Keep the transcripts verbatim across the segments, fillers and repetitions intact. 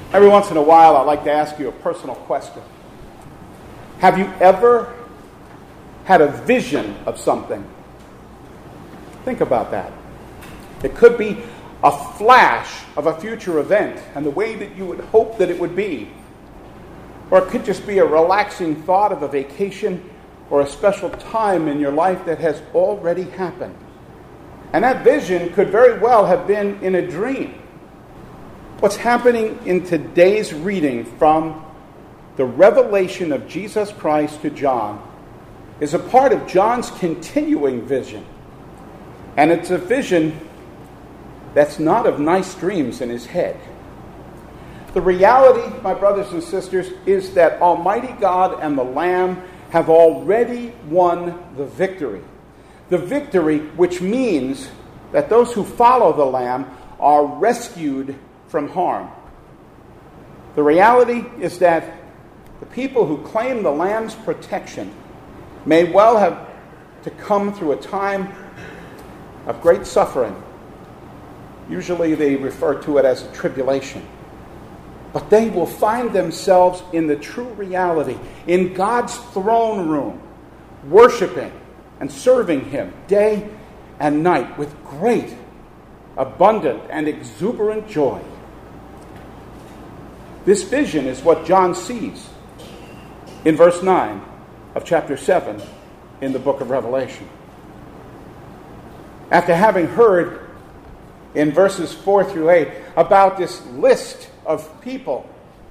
Every once in a while, I'd like to ask you a personal question. Have you ever had a vision of something? Think about that. It could be a flash of a future event and the way that you would hope that it would be. Or it could just be a relaxing thought of a vacation or a special time in your life that has already happened. And that vision could very well have been in a dream. What's happening in today's reading from the revelation of Jesus Christ to John is a part of John's continuing vision. And it's a vision that's not of nice dreams in his head. The reality, my brothers and sisters, is that Almighty God and the Lamb have already won the victory. The victory which means that those who follow the Lamb are rescued from harm. The reality is that the people who claim the Lamb's protection may well have to come through a time of great suffering. Usually they refer to it as a tribulation. But they will find themselves in the true reality, in God's throne room, worshiping and serving Him day and night with great, abundant, and exuberant joy. This vision is what John sees in verse nine of chapter seven in the book of Revelation. After having heard in verses four through eight about this list of people,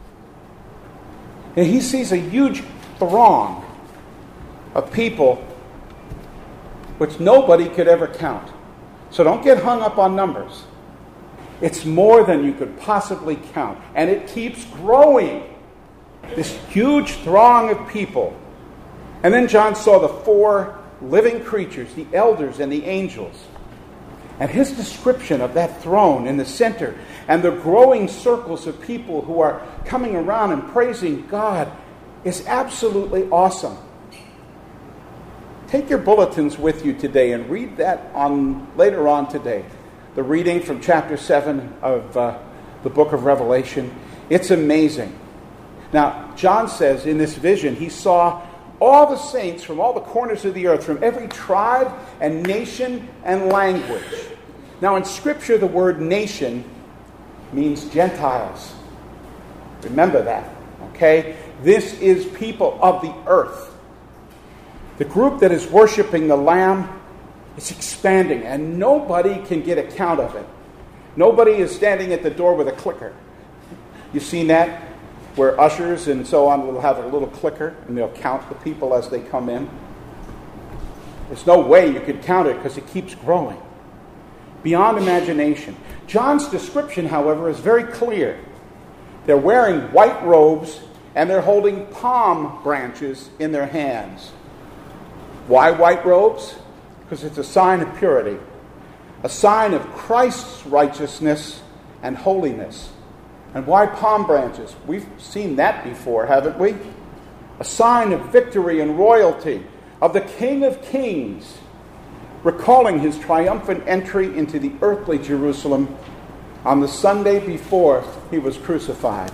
and he sees a huge throng of people which nobody could ever count. So don't get hung up on numbers. It's more than you could possibly count. And it keeps growing. This huge throng of people. And then John saw the four living creatures, the elders and the angels. And his description of that throne in the center and the growing circles of people who are coming around and praising God is absolutely awesome. Take your bulletins with you today and read that on later on today. The reading from chapter seven of uh, the book of Revelation. It's amazing. Now, John says in this vision he saw all the saints from all the corners of the earth, from every tribe and nation and language. Now, in Scripture, the word nation means Gentiles. Remember that, okay? This is people of the earth. The group that is worshiping the Lamb is expanding, and nobody can get a count of it. Nobody is standing at the door with a clicker. You've seen that? Where ushers and so on will have a little clicker, and they'll count the people as they come in. There's no way you could count it because it keeps growing. Beyond imagination. John's description, however, is very clear. They're wearing white robes, and they're holding palm branches in their hands. Why white robes? Because it's a sign of purity, a sign of Christ's righteousness and holiness. And why palm branches? We've seen that before, haven't we? A sign of victory and royalty, of the King of Kings, recalling his triumphant entry into the earthly Jerusalem on the Sunday before he was crucified.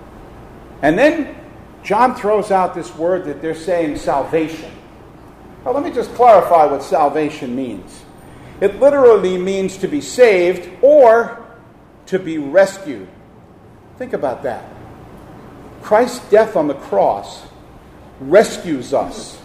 And then John throws out this word that they're saying salvation. Well, let me just clarify what salvation means. It literally means to be saved or to be rescued. Think about that. Christ's death on the cross rescues us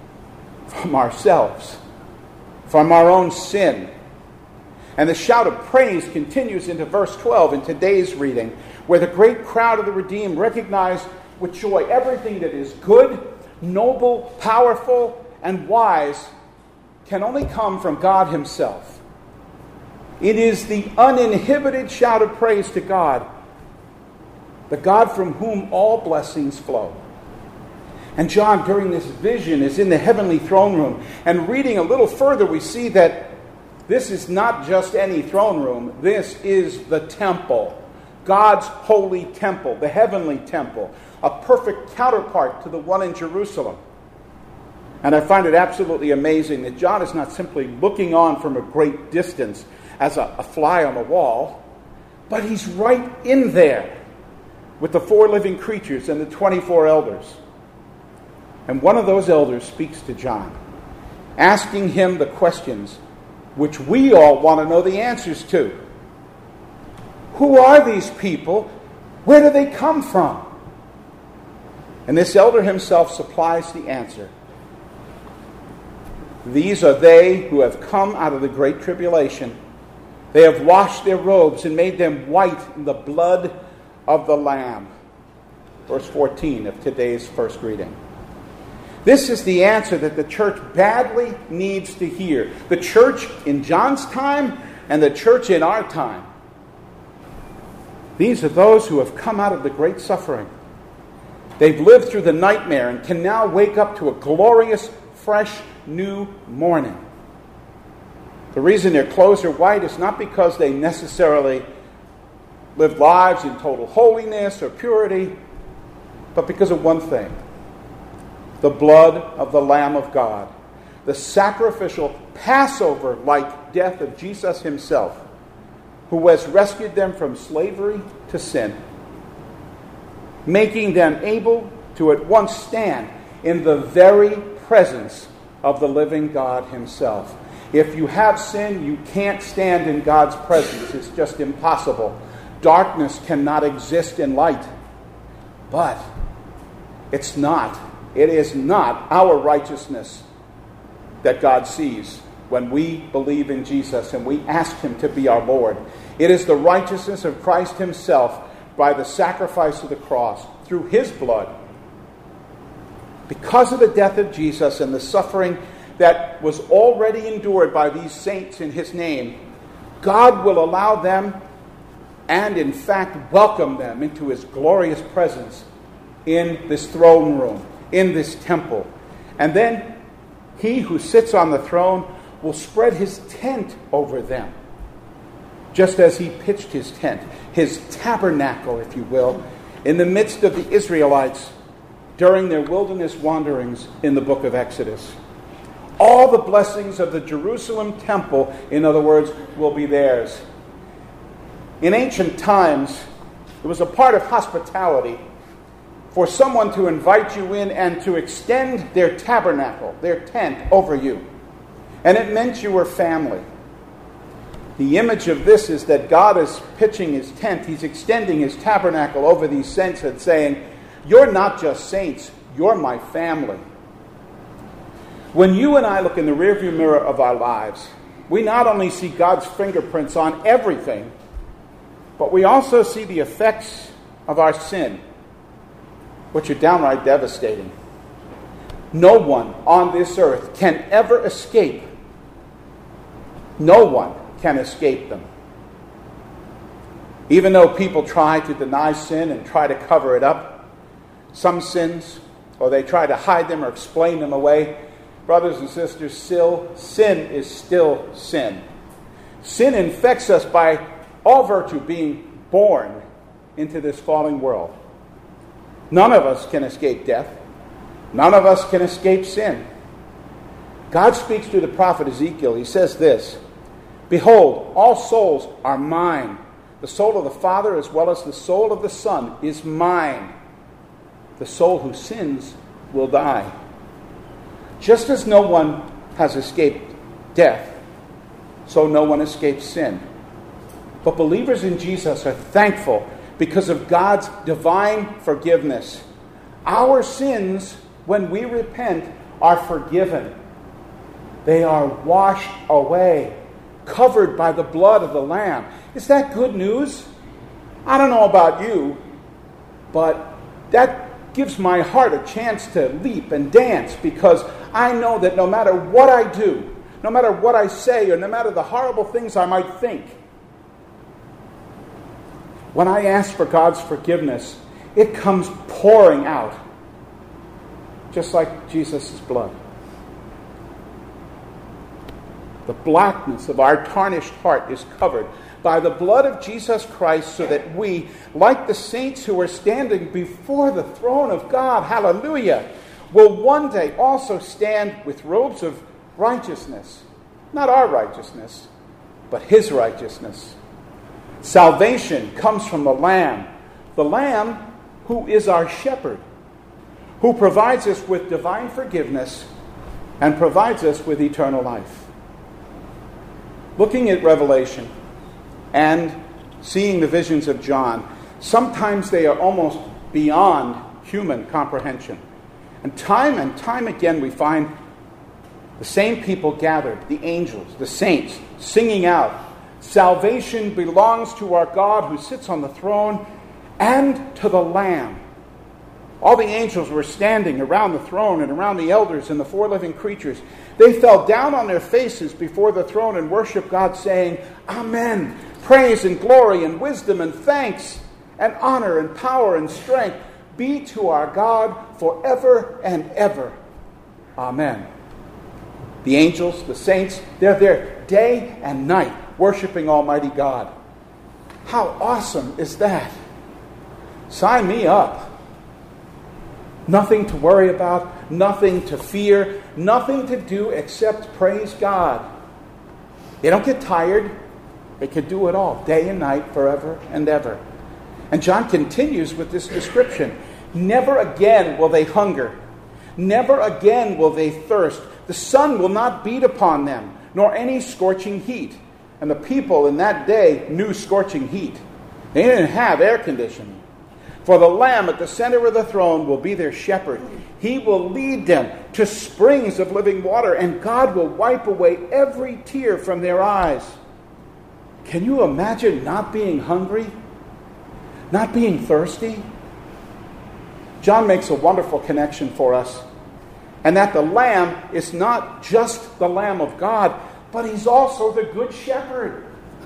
from ourselves, from our own sin. And the shout of praise continues into verse twelve in today's reading, where the great crowd of the redeemed recognize with joy everything that is good, noble, powerful, and wise can only come from God Himself. It is the uninhibited shout of praise to God, the God from whom all blessings flow. And John, during this vision, is in the heavenly throne room. And reading a little further, we see that this is not just any throne room. This is the temple, God's holy temple, the heavenly temple, a perfect counterpart to the one in Jerusalem. And I find it absolutely amazing that John is not simply looking on from a great distance as a, a fly on the wall, but he's right in there. with the four living creatures and the twenty-four elders. And one of those elders speaks to John, asking him the questions which we all want to know the answers to. Who are these people? Where do they come from? And this elder himself supplies the answer. These are they who have come out of the great tribulation. They have washed their robes and made them white in the blood of the Lamb. Verse fourteen of today's first reading. This is the answer that the church badly needs to hear. The church in John's time and the church in our time. These are those who have come out of the great suffering. They've lived through the nightmare and can now wake up to a glorious, fresh, new morning. The reason their clothes are white is not because they necessarily lived lives in total holiness or purity, but because of one thing: the blood of the Lamb of God, the sacrificial Passover-like death of Jesus himself, who has rescued them from slavery to sin, making them able to at once stand in the very presence of the living God himself. If you have sin, you can't stand in God's presence. It's just impossible. Darkness cannot exist in light. But it's not, it is not our righteousness that God sees when we believe in Jesus and we ask him to be our Lord. It is the righteousness of Christ himself by the sacrifice of the cross, through his blood. Because of the death of Jesus and the suffering that was already endured by these saints in his name, God will allow them and in fact welcome them into his glorious presence in this throne room, in this temple. And then he who sits on the throne will spread his tent over them, just as he pitched his tent, his tabernacle, if you will, in the midst of the Israelites during their wilderness wanderings in the book of Exodus. All the blessings of the Jerusalem temple, in other words, will be theirs. In ancient times, it was a part of hospitality for someone to invite you in and to extend their tabernacle, their tent, over you. And it meant you were family. The image of this is that God is pitching his tent. He's extending his tabernacle over these saints and saying, you're not just saints, you're my family. When you and I look in the rearview mirror of our lives, we not only see God's fingerprints on everything, but we also see the effects of our sin, which are downright devastating. No one on this earth can ever escape. No one can escape them. Even though people try to deny sin and try to cover it up, some sins, or they try to hide them or explain them away, brothers and sisters, still, sin is still sin. Sin infects us by all virtue being born into this falling world. None of us can escape death. None of us can escape sin. God speaks through the prophet Ezekiel. He says this, behold, all souls are mine. The soul of the Father as well as the soul of the Son is mine. The soul who sins will die. Just as no one has escaped death, so no one escapes sin. But believers in Jesus are thankful because of God's divine forgiveness. Our sins, when we repent, are forgiven. They are washed away, covered by the blood of the Lamb. Is that good news? I don't know about you, but that gives my heart a chance to leap and dance, because I know that no matter what I do, no matter what I say, or no matter the horrible things I might think, when I ask for God's forgiveness, it comes pouring out, just like Jesus' blood. The blackness of our tarnished heart is covered by the blood of Jesus Christ, so that we, like the saints who are standing before the throne of God, hallelujah, will one day also stand with robes of righteousness. Not our righteousness, but his righteousness. Salvation comes from the Lamb. The Lamb who is our shepherd, who provides us with divine forgiveness and provides us with eternal life. Looking at Revelation and seeing the visions of John, sometimes they are almost beyond human comprehension. And time and time again we find the same people gathered, the angels, the saints, singing out, "Salvation belongs to our God who sits on the throne and to the Lamb." All the angels were standing around the throne and around the elders and the four living creatures. They fell down on their faces before the throne and worshiped God, saying, "Amen. Praise and glory and wisdom and thanks and honor and power and strength be to our God forever and ever. Amen." The angels, the saints, they're there day and night worshiping Almighty God. How awesome is that? Sign me up. Nothing to worry about, nothing to fear, nothing to do except praise God. They don't get tired. They can do it all, day and night, forever and ever. And John continues with this description. Never again will they hunger. Never again will they thirst. The sun will not beat upon them, nor any scorching heat. And the people in that day knew scorching heat. They didn't have air conditioning. For the Lamb at the center of the throne will be their shepherd. He will lead them to springs of living water, and God will wipe away every tear from their eyes. Can you imagine not being hungry? Not being thirsty? John makes a wonderful connection for us. And that the Lamb is not just the Lamb of God, but he's also the Good Shepherd.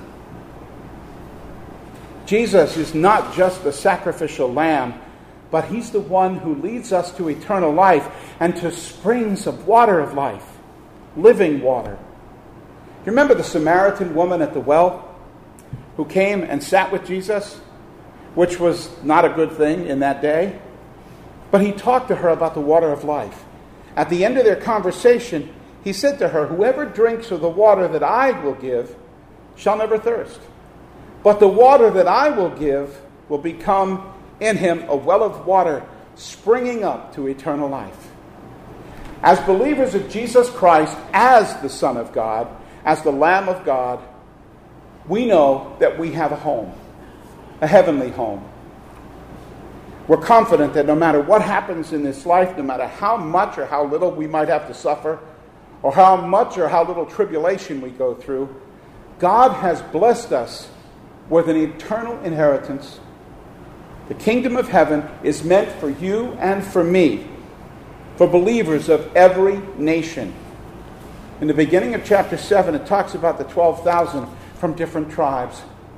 Jesus is not just the sacrificial lamb, but he's the one who leads us to eternal life and to springs of water of life, living water. You remember the Samaritan woman at the well who came and sat with Jesus, which was not a good thing in that day, but he talked to her about the water of life. At the end of their conversation, he said to her, "Whoever drinks of the water that I will give shall never thirst. But the water that I will give will become in him a well of water springing up to eternal life." As believers of Jesus Christ, as the Son of God, as the Lamb of God, we know that we have a home, a heavenly home. We're confident that no matter what happens in this life, no matter how much or how little we might have to suffer, or how much or how little tribulation we go through, God has blessed us with an eternal inheritance. The kingdom of heaven is meant for you and for me, for believers of every nation. In the beginning of chapter seven, it talks about the twelve thousand from different tribes.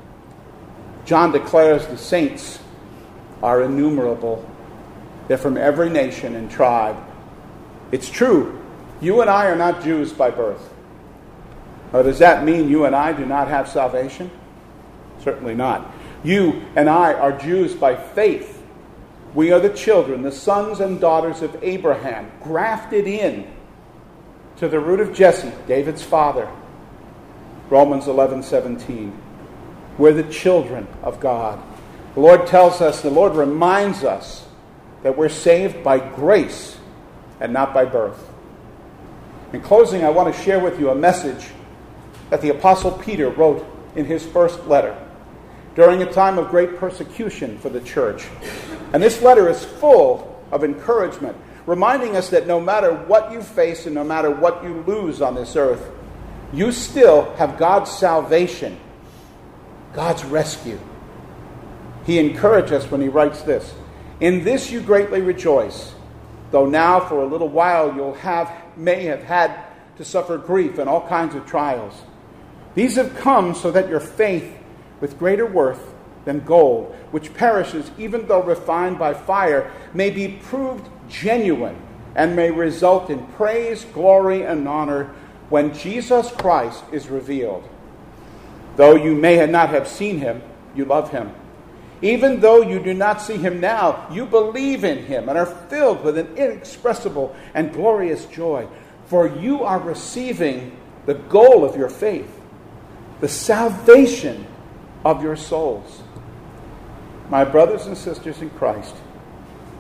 John declares the saints are innumerable. They're from every nation and tribe. It's true, you and I are not Jews by birth. Or does that mean you and I do not have salvation? Certainly not. You and I are Jews by faith. We are the children, the sons and daughters of Abraham, grafted in to the root of Jesse, David's father. Romans eleven seventeen. We're the children of God. The Lord tells us, the Lord reminds us that we're saved by grace and not by birth. In closing, I want to share with you a message that the Apostle Peter wrote in his first letter during a time of great persecution for the church. And this letter is full of encouragement, reminding us that no matter what you face and no matter what you lose on this earth, you still have God's salvation, God's rescue. He encouraged us when he writes this, "In this you greatly rejoice, though now for a little while you'll have may have had to suffer grief and all kinds of trials. These have come so that your faith, with greater worth than gold, which perishes even though refined by fire, may be proved genuine and may result in praise, glory, and honor when Jesus Christ is revealed. Though you may not have seen him, you love him. Even though you do not see him now, you believe in him and are filled with an inexpressible and glorious joy, for you are receiving the goal of your faith, the salvation of your souls." My brothers and sisters in Christ,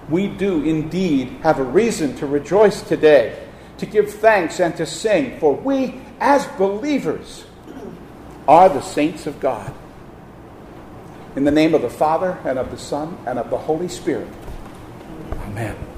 we do indeed have a reason to rejoice today, to give thanks and to sing, for we, as believers, are the saints of God. In the name of the Father, and of the Son, and of the Holy Spirit. Amen.